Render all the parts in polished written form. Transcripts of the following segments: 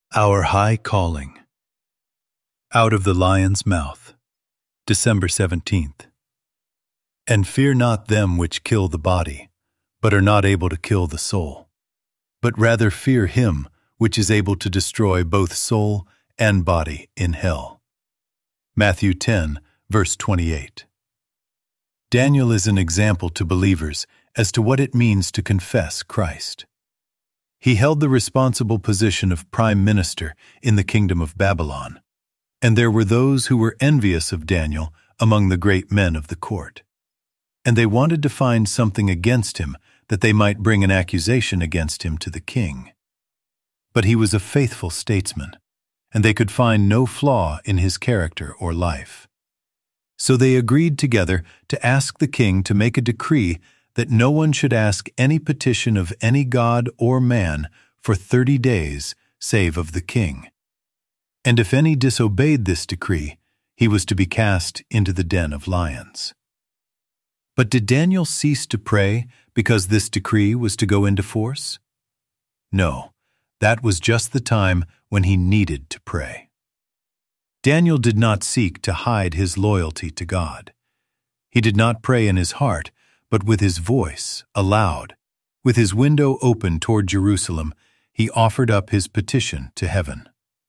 Our High Calling. Out of the Lion's Mouth, December 17th. And fear not them which kill the body, but are not able to kill the soul, but rather fear him which is able to destroy both soul and body in hell. Matthew 10, verse 28. Daniel is an example to believers as to what it means to confess Christ. He held the responsible position of prime minister in the kingdom of Babylon, and there were those who were envious of Daniel among the great men of the court. And they wanted to find something against him that they might bring an accusation against him to the king. But he was a faithful statesman, and they could find no flaw in his character or life. So they agreed together to ask the king to make a decree that no one should ask any petition of any god or man for 30 days save of the king. And if any disobeyed this decree, he was to be cast into the den of lions. But did Daniel cease to pray because this decree was to go into force? No, that was just the time when he needed to pray. Daniel did not seek to hide his loyalty to God. He did not pray in his heart, but with his voice, aloud, with his window open toward Jerusalem, he offered up his petition to heaven.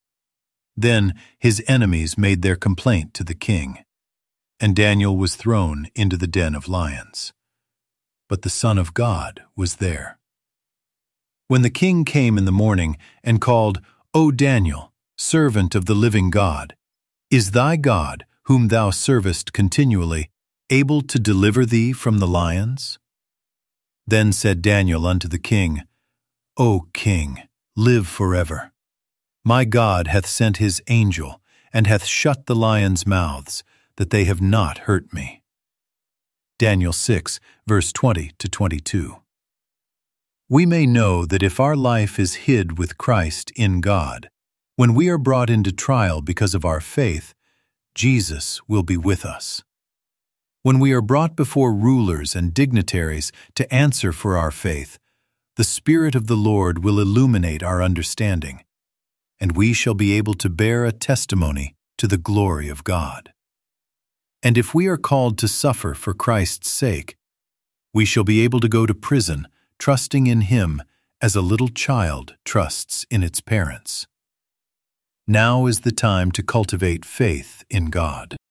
Then his enemies made their complaint to the king, and Daniel was thrown into the den of lions. But the Son of God was there. When the king came in the morning and called, "O Daniel, servant of the living God, is thy God, whom thou servest continually, able to deliver thee from the lions?" Then said Daniel unto the king, "O king, live forever. My God hath sent his angel, and hath shut the lions' mouths, that they have not hurt me." Daniel 6, verse 20-22. We may know that if our life is hid with Christ in God, when we are brought into trial because of our faith, Jesus will be with us. When we are brought before rulers and dignitaries to answer for our faith, the Spirit of the Lord will illuminate our understanding, and we shall be able to bear a testimony to the glory of God. And if we are called to suffer for Christ's sake, we shall be able to go to prison, trusting in Him as a little child trusts in its parents. Now is the time to cultivate faith in God.